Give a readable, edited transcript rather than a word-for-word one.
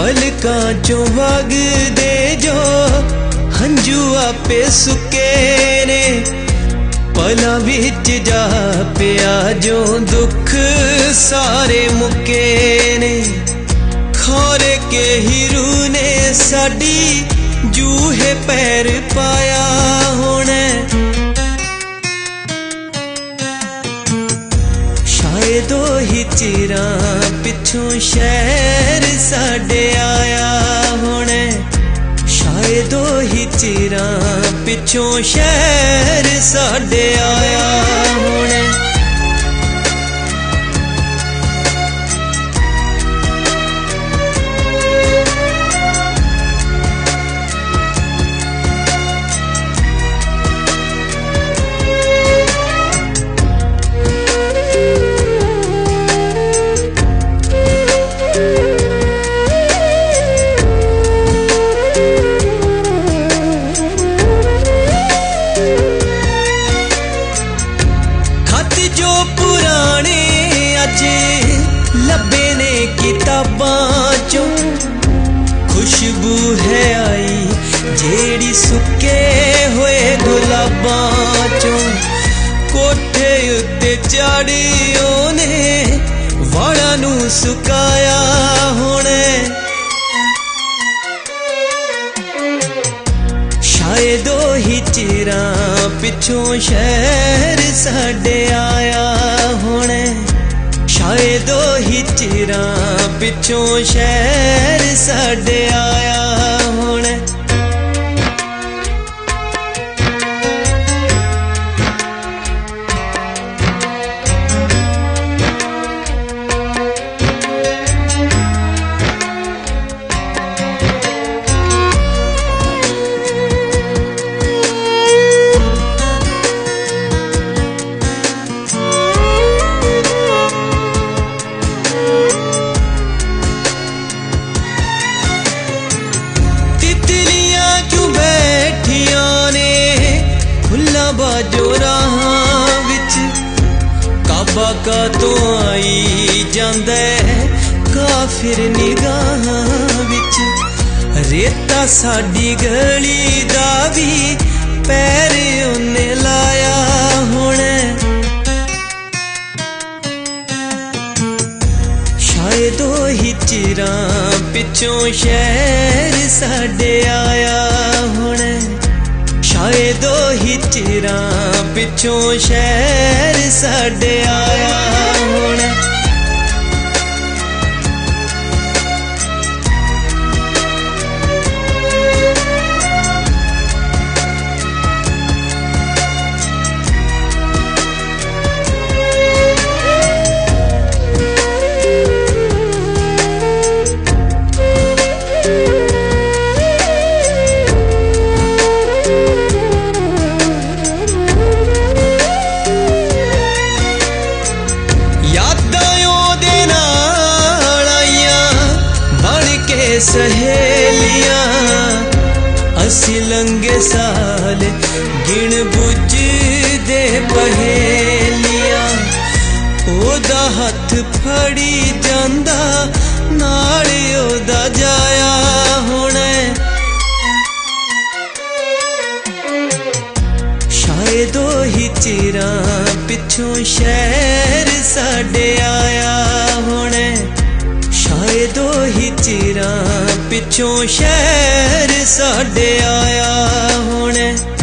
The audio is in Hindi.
पलकां चों वगदे जो हंजू आपे सुके ने, पलां विच जा पिया जो दुख सारे मुके ने। खौरे के हीरू ने साडी जूहे पैर पाया होने, शायद ही चिरां पिछों शहर साडे आया होने, शायद ही चिरां पिछों शहर साडे आया होने। खुशबू है आई जेड़ी सुके हुए गुलाबां चों, कोठे उत्ते चढ़ी ओने वाड़ा नू सुकाया होने। शायद ही चिरां पिछों शहर साडे आया होने, शायद ही चिरां पिछों शहर साडे आया होने। बाजो राहां विच काबा का तो आई जांदे काफिर निगाहां विच, रेता साडी गली दा भी पैर उन्ने लाया होने। शायद ही चिरां पिछों शहर साडे आया होने, शायद ही चिरां पिछों शहर साडे आया होने। सहेलियां असी लंघे साल गिण बुझ दे पहेलियां, ओदा हथ फड़ी जांदा नाल ओदा जाया होने। शायद ही चिरां पिछों शहर साडे आया होने, शायद ही चिरां पिछों शहर साडे आया होने।